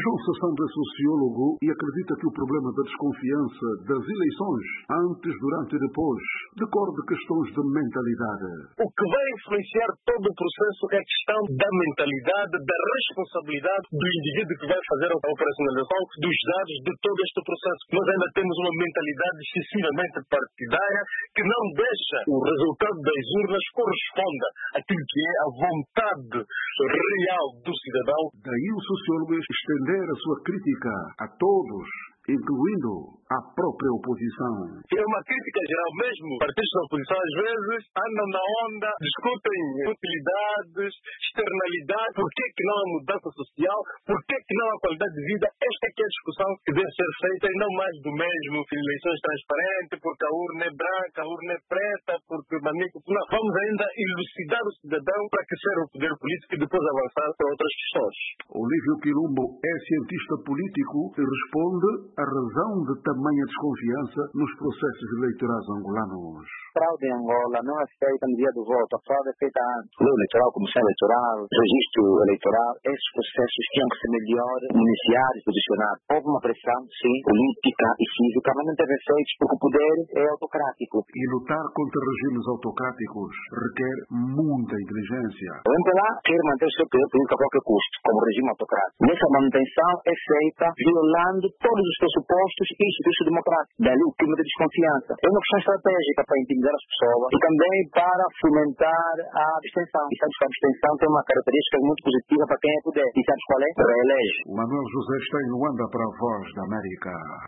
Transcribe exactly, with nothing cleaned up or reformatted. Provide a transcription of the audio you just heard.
João Sassão é sociólogo e acredita que o problema da desconfiança das eleições, antes, durante e depois, decorre de questões de mentalidade. O que vai influenciar todo o processo é a questão da mentalidade, da responsabilidade do indivíduo que vai fazer a operacionalização dos dados de todo este processo. Nós ainda temos uma mentalidade excessivamente partidária que não deixa o resultado das urnas corresponda àquilo que é a vontade real do cidadão. Daí o sociólogo estender a sua crítica a todos, incluindo a própria oposição. É uma crítica geral mesmo. Partidos da oposição às vezes andam na onda, discutem utilidades, externalidades, por que que não há mudança social, por que que não há qualidade de vida. Esta é que é a discussão que deve ser feita e não mais do mesmo. Eleições transparentes, porque a urna é branca, a urna é preta, porque manico. Não, vamos ainda elucidar o cidadão para que seja o poder político e depois avançar para outras questões. Olívio Quilombo é cientista político e responde a razão de tamanha desconfiança nos processos eleitorais angolanos. A fraude em Angola não é feita no dia do voto, a fraude é feita antes. Lei eleitoral, comissão eleitoral, registro eleitoral, esses processos tinham que ser melhor iniciados, posicionados. Houve uma pressão, sim, política e física, mas não teve efeitos porque o poder é autocrático. E lutar contra regimes autocráticos requer muita inteligência. O M P L A quer manter o seu poder político a qualquer custo, como regime autocrático. Nessa manutenção é feita violando todos os pressupostos e institutos democráticos. Dali o clima de desconfiança. É uma questão estratégica para intimidar as pessoas e também para fomentar a abstenção. E sabes que a abstenção tem uma característica muito positiva para quem é poder. E sabes qual é? Reelege. Manuel José está em Luanda para a Voz da América.